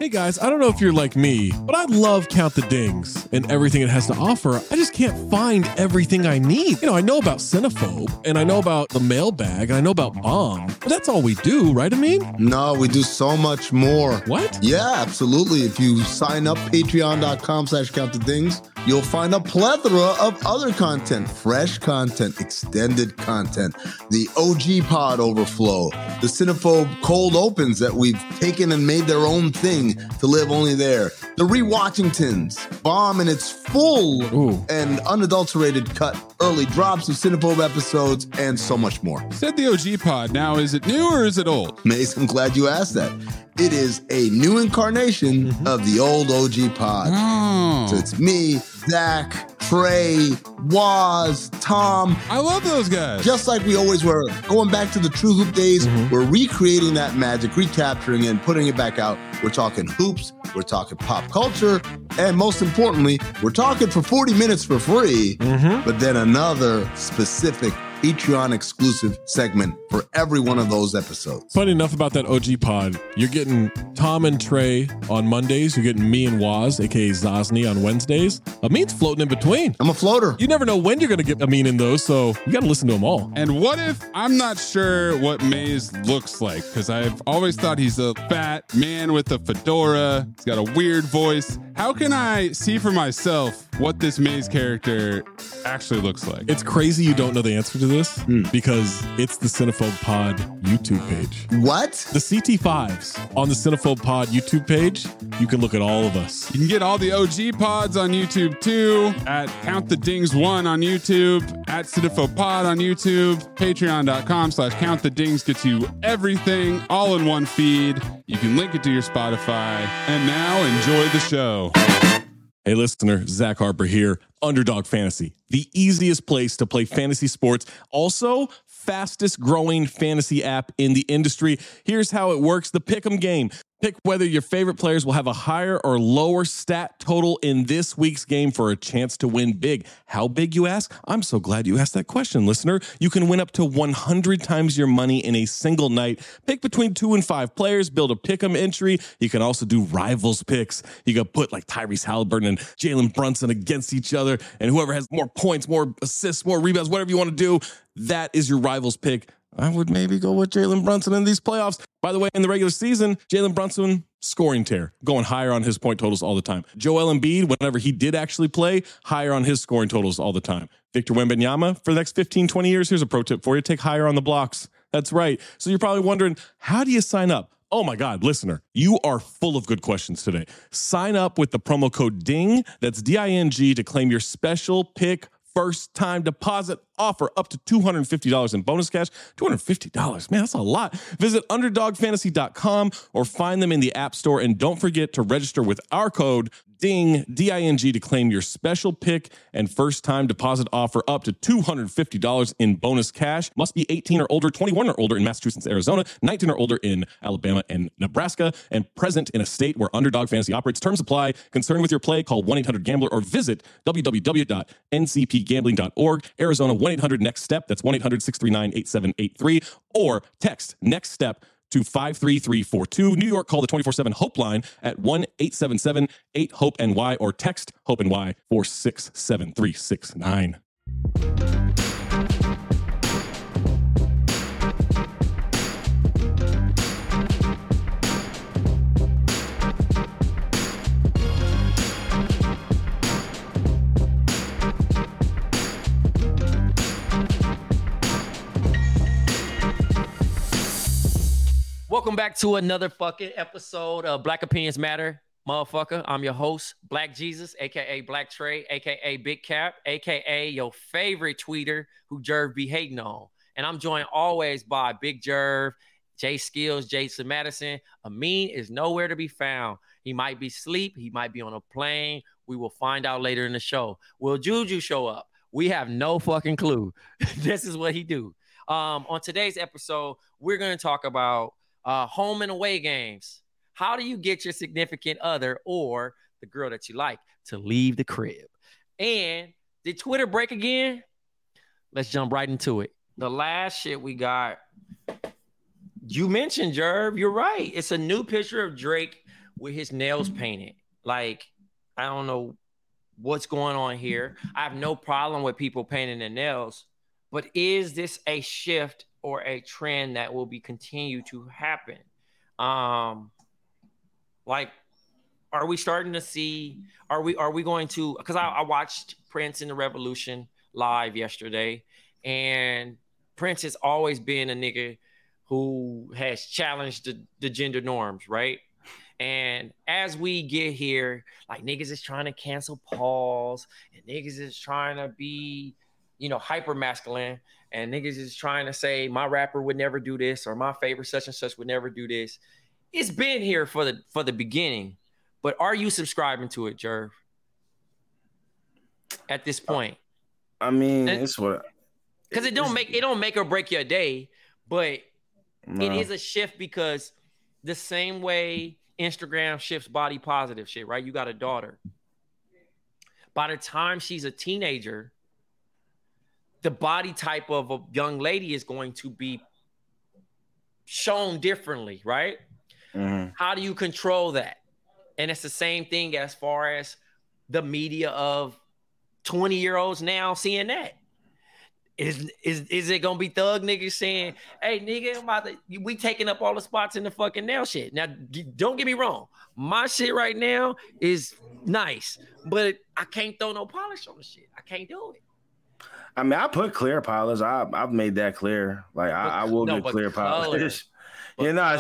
Hey guys, I don't know if you're like me, but I love Count the Dings and everything it has to offer. I just can't find everything I need. I know about Cinephobe, and I know about the mailbag, and I know about Bomb, but that's all we do, right, Amin? No, we do so much more. What? Yeah, absolutely. If you sign up, patreon.com/countthedings, you'll find a plethora of other content, fresh content, extended content, the OG pod overflow, the Cinephobe cold opens that we've taken and made their own thing to live only there, the Rewatchingtons, Bomb in its full and unadulterated cut, early drops of Cinephobe episodes, and so much more. Said the OG pod. Now, is it new or is it old? Mace, I'm glad you asked that. It is a new incarnation of the old OG pod. Oh. So it's me, Zach, Trey, Waz, Tom. I love those guys. Just like we always were. Going back to the True Hoop days, we're recreating that magic, recapturing it, and putting it back out. We're talking hoops, we're talking pop culture, and most importantly, we're talking for 40 minutes for free, but then another specific Patreon exclusive segment for every one of those episodes. Funny enough about that OG pod, you're getting Tom and Trey on Mondays. You're getting me and Waz, aka Zosny, on Wednesdays. Amin's floating in between. I'm a floater. You never know when you're going to get Amin in those, so you got to listen to them all. And what if I'm not sure what Maze looks like? Because I've always thought he's a fat man with a fedora. He's got a weird voice. How can I see for myself what this Maze character actually looks like? It's crazy you don't know the answer to this because it's the Cinephobe Pod YouTube page. What? The CT5s on the Cinephobe Pod YouTube page, you can look at all of us. You can get all the OG pods on YouTube too, at Count the Dings 1 on YouTube, at Cinephobe Pod on YouTube, patreon.com/Count the Dings gets you everything all in one feed. You can link it to your Spotify. And now enjoy the show. Hey listener, Zach Harper here, Underdog Fantasy, the easiest place to play fantasy sports. Also, fastest growing fantasy app in the industry. Here's how it works. The Pick'em game. Pick whether your favorite players will have a higher or lower stat total in this week's game for a chance to win big. How big, you ask? I'm so glad you asked that question, listener. You can win up to 100 times your money in a single night. Pick between 2 and 5 players, build a pick'em entry. You can also do rivals picks. You can put like Tyrese Halliburton and Jalen Brunson against each other, and whoever has more points, more assists, more rebounds, whatever you want to do, that is your rivals pick. I would maybe go with Jalen Brunson in these playoffs. By the way, in the regular season, Jalen Brunson, scoring tear, going higher on his point totals all the time. Joel Embiid, whenever he did actually play, higher on his scoring totals all the time. Victor Wembanyama, for the next 15, 20 years, here's a pro tip for you. Take higher on the blocks. That's right. So you're probably wondering, how do you sign up? Oh my God, listener, you are full of good questions today. Sign up with the promo code DING, that's D-I-N-G, to claim your special pick first time deposit offer up to $250 in bonus cash. $250, man, that's a lot. Visit underdogfantasy.com or find them in the App Store. And don't forget to register with our code DING, D-I-N-G, to claim your special pick and first time deposit offer up to $250 in bonus cash. Must be 18 or older, 21 or older in Massachusetts, Arizona, 19 or older in Alabama and Nebraska, and present in a state where Underdog Fantasy operates. Terms apply. Concerned with your play, call 1-800-GAMBLER or visit www.ncpgambling.org. Arizona, 1-800-NEXT-STEP. That's 1-800-639-8783. Or text NEXT STEP to 53342. New York, call the 24/7 Hope line at 1-877-8-HOPE-NY or text HOPE-NY 467-369. Welcome back to another fucking episode of Black Opinions Matter, motherfucker. I'm your host, Black Jesus, a.k.a. Black Trey, a.k.a. Big Cap, a.k.a. your favorite tweeter who Jerv be hating on. And I'm joined always by Big Jerv, Jay Skills, Jason Madison. Amin is nowhere to be found. He might be asleep. He might be on a plane. We will find out later in the show. Will Juju show up? We have no fucking clue. This is what he do. On today's episode, we're going to talk about home and away games. How do you get your significant other or the girl that you like to leave the crib? And did Twitter break again? Let's jump right into it. The last shit we got, you mentioned, Jerv. You're right. It's a new picture of Drake with his nails painted. Like, I don't know what's going on here. I have no problem with people painting their nails, but is this a shift or a trend that will be continue to happen? Like, are we starting to see, are we going to, because I watched Prince and the Revolution live yesterday, and Prince has always been a nigga who has challenged the gender norms, right? And as we get here, like, niggas is trying to cancel Pauls, and niggas is trying to be, you know, hyper masculine, and niggas is trying to say my rapper would never do this, or my favorite such and such would never do this. It's been here for the beginning, but are you subscribing to it, Jerv? At this point, I mean, it's what, because it don't make or break your day, but no. It is a shift, because the same way Instagram shifts body positive shit, right? You got a daughter. By the time she's a teenager, the body type of a young lady is going to be shown differently, right? Mm-hmm. How do you control that? And it's the same thing as far as the media of 20-year-olds now seeing that. Is it gonna be thug niggas saying, hey, nigga, we taking up all the spots in the fucking nail shit? Now, don't get me wrong. My shit right now is nice, but I can't throw no polish on the shit. I can't do it. I mean, I put clear polish. I've made that clear. Like, I will get clear polish. You know,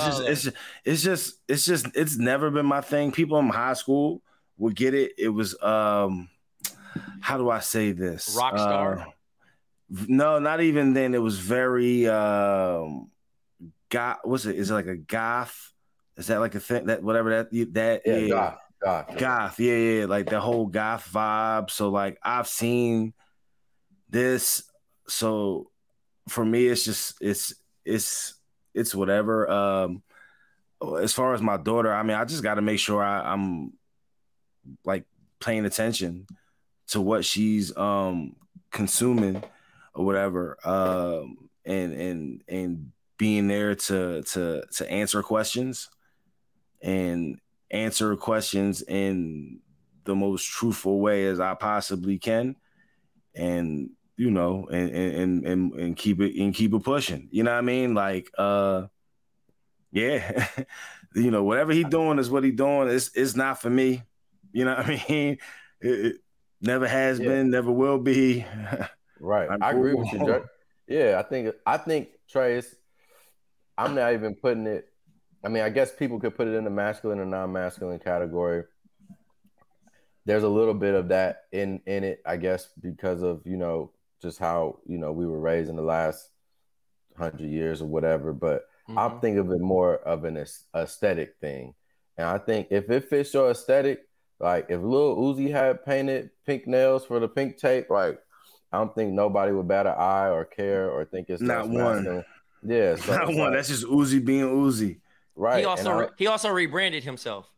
it's never been my thing. People in high school would get it. It was, how do I say this? Rockstar? No, not even then. It was very goth. What's it? Is it like a goth? Is that like a thing? That whatever that goth. Yeah. Like the whole goth vibe. So like I've seen this. So for me, it's just it's whatever. As far as my daughter, I mean, I just got to make sure I'm like paying attention to what she's consuming or whatever, and being there to answer questions and answer questions in the most truthful way as I possibly can, and you know, and keep it pushing. You know what I mean? Like, yeah, you know, whatever he doing is what he doing. It's not for me. You know what I mean? It never has been, never will be. Right. I agree with you, Jay. Yeah, I think Trey, I'm not even putting it. I mean, I guess people could put it in the masculine and non-masculine category. There's a little bit of that in it, I guess, because of, you know, just how, you know, we were raised in the last 100 years or whatever. But I'm thinking of it more of an aesthetic thing. And I think if it fits your aesthetic, like if Lil Uzi had painted pink nails for the pink tape, like, I don't think nobody would bat an eye or care or think it's not one. Masculine. Yeah, so not one. Like, that's just Uzi being Uzi. Right. He also rebranded himself.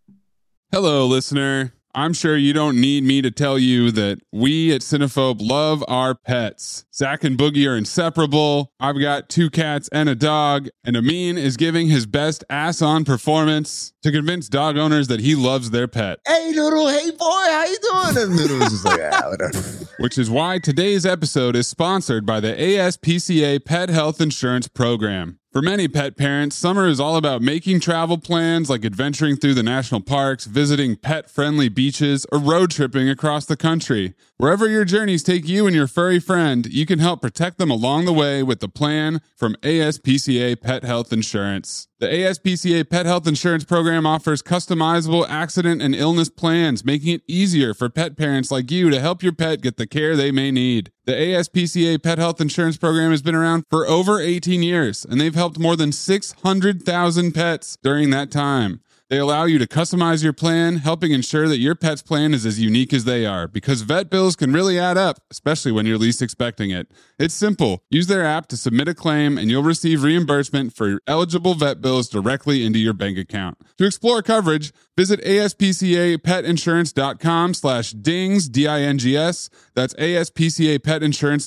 Hello, listener. I'm sure you don't need me to tell you that we at Cinephobe love our pets. Zach and Boogie are inseparable. I've got 2 cats and a dog, and Amin is giving his best ass-on performance to convince dog owners that he loves their pet. Hey, Noodle, hey, boy, how you doing? And Noodle was just like, whatever. Which is why today's episode is sponsored by the ASPCA Pet Health Insurance Program. For many pet parents, summer is all about making travel plans like adventuring through the national parks, visiting pet-friendly beaches, or road tripping across the country. Wherever your journeys take you and your furry friend, you can help protect them along the way with the plan from ASPCA Pet Health Insurance. The ASPCA Pet Health Insurance Program offers customizable accident and illness plans, making it easier for pet parents like you to help your pet get the care they may need. The ASPCA Pet Health Insurance Program has been around for over 18 years, and they've helped more than 600,000 pets during that time. They allow you to customize your plan, helping ensure that your pet's plan is as unique as they are, because vet bills can really add up, especially when you're least expecting it. It's simple. Use their app to submit a claim, and you'll receive reimbursement for eligible vet bills directly into your bank account. To explore coverage, visit aspcapetinsurance.com/dings, D-I-N-G-S. That's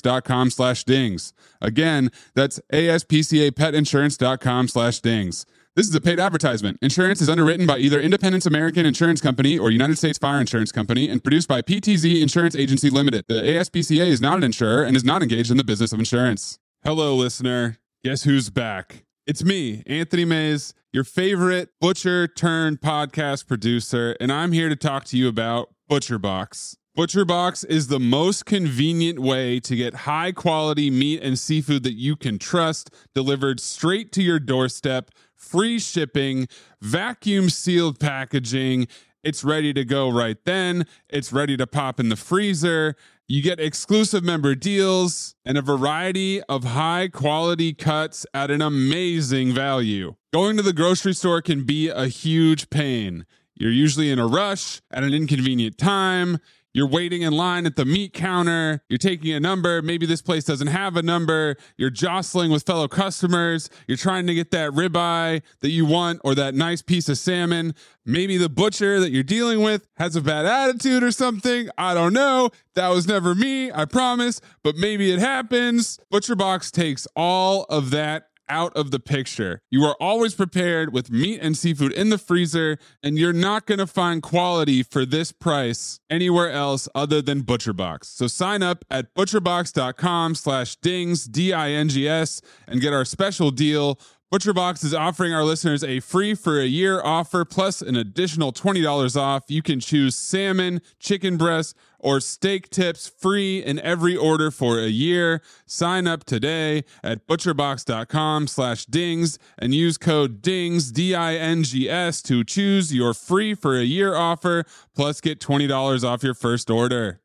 aspcapetinsurance.com/dings. Again, that's aspcapetinsurance.com/dings. This is a paid advertisement. Insurance is underwritten by either Independence American Insurance Company or United States Fire Insurance Company and produced by PTZ Insurance Agency Limited. The ASPCA is not an insurer and is not engaged in the business of insurance. Hello, listener. Guess who's back? It's me, Anthony Mays, your favorite butcher turned podcast producer, and I'm here to talk to you about ButcherBox. ButcherBox is the most convenient way to get high quality meat and seafood that you can trust delivered straight to your doorstep, free shipping, vacuum sealed packaging. It's ready to go right then. It's ready to pop in the freezer. You get exclusive member deals and a variety of high quality cuts at an amazing value. Going to the grocery store can be a huge pain. You're usually in a rush at an inconvenient time. You're waiting in line at the meat counter. You're taking a number. Maybe this place doesn't have a number. You're jostling with fellow customers. You're trying to get that ribeye that you want or that nice piece of salmon. Maybe the butcher that you're dealing with has a bad attitude or something. I don't know. That was never me, I promise. But maybe it happens. ButcherBox takes all of that out of the picture. You are always prepared with meat and seafood in the freezer, and you're not going to find quality for this price anywhere else other than ButcherBox. So sign up at butcherbox.com/dings, D-I-N-G-S, and get our special deal. ButcherBox is offering our listeners a free for a year offer plus an additional $20 off. You can choose salmon, chicken breast, or steak tips free in every order for a year. Sign up today at butcherbox.com/dings and use code DINGS, D-I-N-G-S, to choose your free for a year offer plus get $20 off your first order.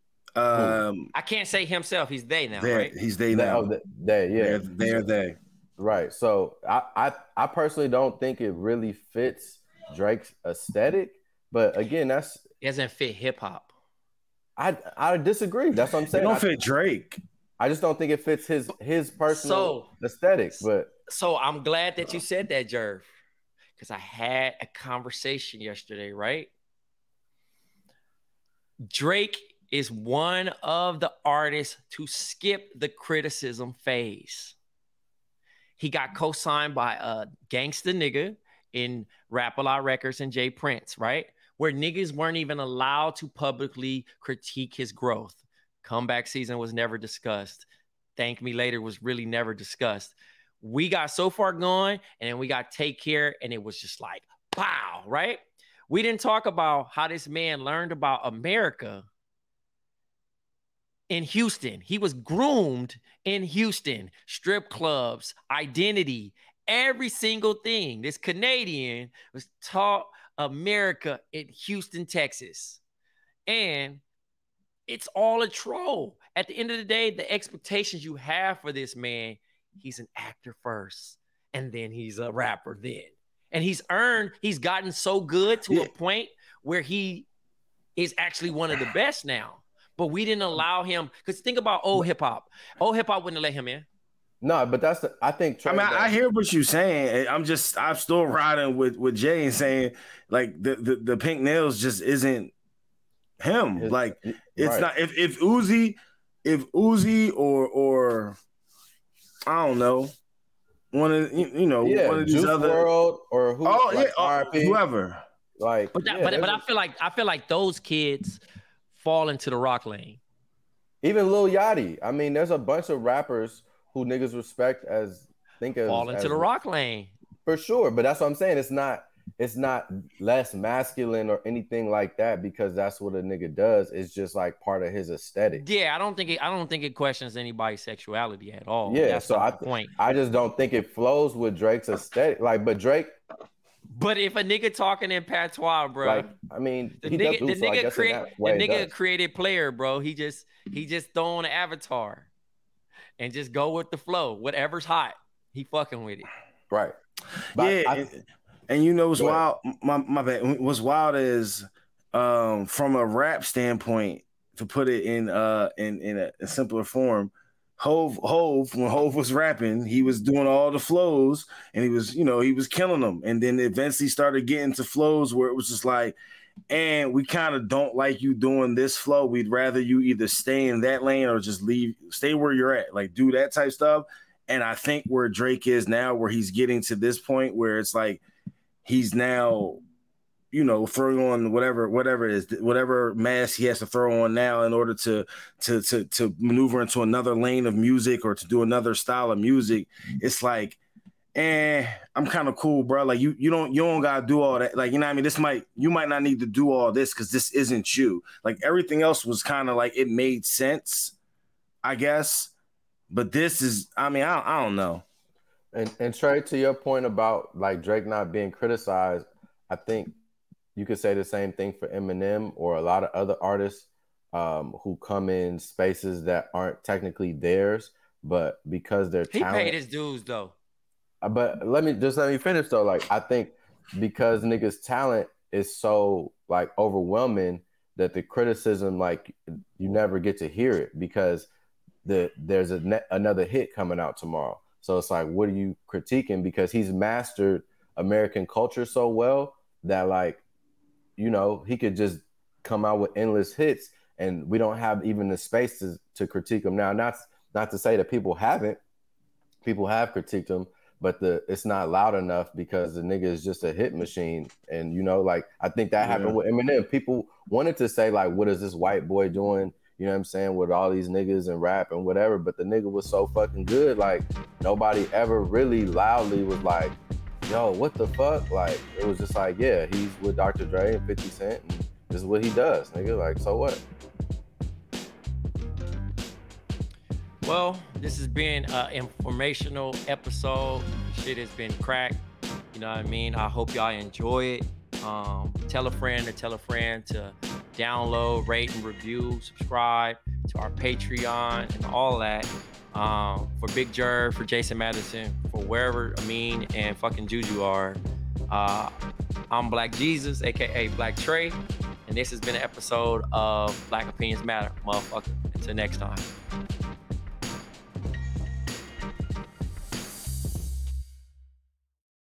I can't say himself. He's they now, right? He's they now. They. Right. So I personally don't think it really fits Drake's aesthetic, but again, it doesn't fit hip hop. I disagree. That's what I'm saying. It don't fit Drake. I just don't think it fits his personal aesthetic. But so I'm glad that you said that, Jerv, because I had a conversation yesterday, right? Drake is one of the artists to skip the criticism phase. He got co-signed by a gangsta nigga in Rap-A-Lot Records and Jay Prince, right? Where niggas weren't even allowed to publicly critique his growth. Comeback season was never discussed. Thank Me Later was really never discussed. We got So Far Gone, and then we got Take Care, and it was just like, pow, right? We didn't talk about how this man learned about America in Houston. He was groomed in Houston, strip clubs, identity, every single thing. This Canadian was taught America in Houston, Texas. And it's all a troll. At the end of the day, the expectations you have for this man, he's an actor first, and then he's a rapper then. And he's gotten so good to a point where he is actually one of the best now. But we didn't allow him, because think about old hip hop. Old hip hop wouldn't let him in. No, but I think. I hear what you're saying. I'm still riding with Jay and saying like the pink nails just isn't him. It's right. Not if Uzi or I don't know, one of one of these Juice other World or whoever. Like, but I feel like those kids fall into the rock lane. Even Lil Yachty. I mean, there's a bunch of rappers who niggas respect fall into the rock lane. For sure. But that's what I'm saying. It's not less masculine or anything like that because that's what a nigga does. It's just like part of his aesthetic. Yeah, I don't think it questions anybody's sexuality at all. Yeah, that's so I just don't think it flows with Drake's aesthetic. But if a nigga talking in patois, bro, like, I mean, the nigga created player, bro. He just throw on an avatar and just go with the flow. Whatever's hot, he fucking with it. Right. But and you know what's wild? My bad. What's wild is from a rap standpoint, to put it in a simpler form. Hove, when Hove was rapping, he was doing all the flows and he was killing them. And then eventually started getting to flows where it was just like, and we kind of don't like you doing this flow. We'd rather you either stay in that lane or just stay where you're at, like do that type stuff. And I think where Drake is now, where he's getting to this point where it's like he's now, you know, throwing on whatever it is, whatever mask he has to throw on now in order to maneuver into another lane of music or to do another style of music. It's like, I'm kind of cool, bro. Like you don't gotta do all that. Like, you know what I mean? You might not need to do all this because this isn't you. Like everything else was kind of like it made sense, I guess. But this is, I mean, I don't know. And Trey, to your point about like Drake not being criticized, I think you could say the same thing for Eminem or a lot of other artists who come in spaces that aren't technically theirs, but because they're he paid his dues though. But let me finish though. Like I think because niggas' talent is so like overwhelming that the criticism, like you never get to hear it because there's another hit coming out tomorrow. So it's like, what are you critiquing? Because he's mastered American culture so well that like, you know, he could just come out with endless hits and we don't have even the space to critique him. Now, not to say that people have critiqued him, but it's not loud enough because the nigga is just a hit machine. And, you know, like, I think that happened with Eminem. People wanted to say, like, what is this white boy doing, you know what I'm saying, with all these niggas and rap and whatever. But the nigga was so fucking good. Like, nobody ever really loudly was like, yo, what the fuck? Like, it was just like, yeah, he's with Dr. Dre and 50 Cent. And this is what he does, nigga. Like, so what? Well, this has been an informational episode. Shit has been cracked. You know what I mean? I hope y'all enjoy it. Tell a friend to download, rate, and review, subscribe to our Patreon and all that. For Big Jerv, for Jason Madison, for wherever Amin and fucking Juju are. I'm Black Jesus, aka Black Trey, and this has been an episode of Black Opinions Matter, motherfucker. Until next time.